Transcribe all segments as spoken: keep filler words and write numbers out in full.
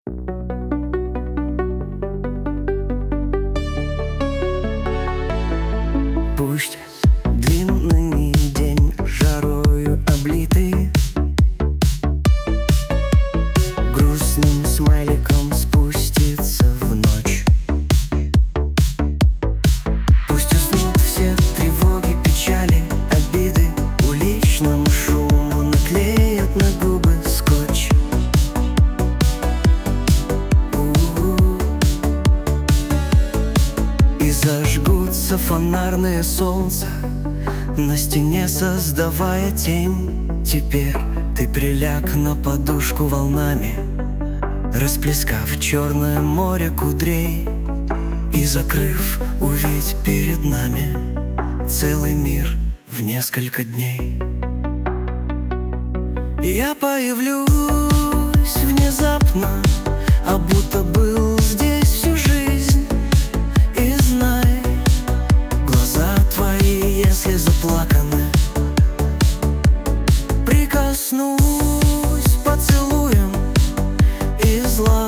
Пусть длинный день жарою облитый, грустным смайликом спустится в ночь. Пусть уснут все тревоги, печали, обиды, уличному шуму наклеят на губы скотч. У-у-у. И зажгутся фонарные солнца на стене, создавая тень. Теперь ты приляг на подушку волнами, расплескав черное море кудрей. И закрыв, увидь перед нами целый мир в несколько дней. Я появлюсь внезапно, а будто был здесь всю жизнь. И знай, глаза твои, если заплаканы, прикоснусь поцелуем из лав.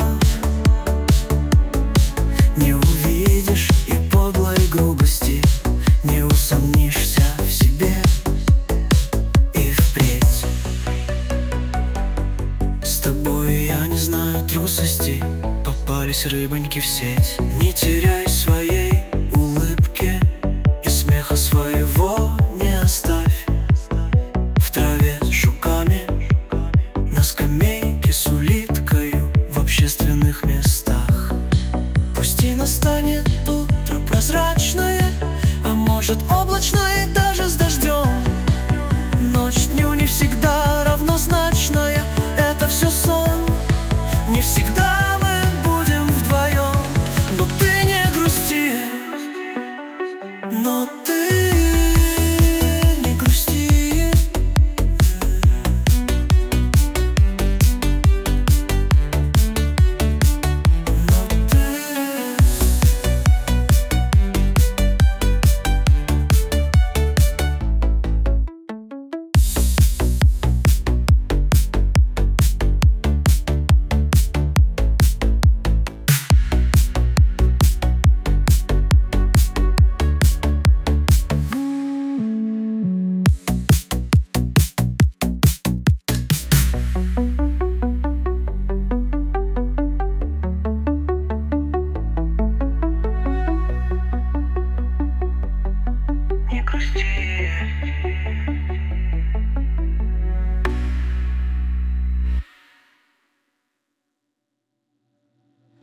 Не увидишь и подлой грубости, не усомнишься в себе и впредь. С тобой я не знаю трусости, попались рыбоньки в сеть. Не теряй своей улыбки и смеха своего не оставь. В траве с жуками, на скамейке с улиткою, в общественных местах. Пусть и настанет утро прозрачное, а может облачное, да.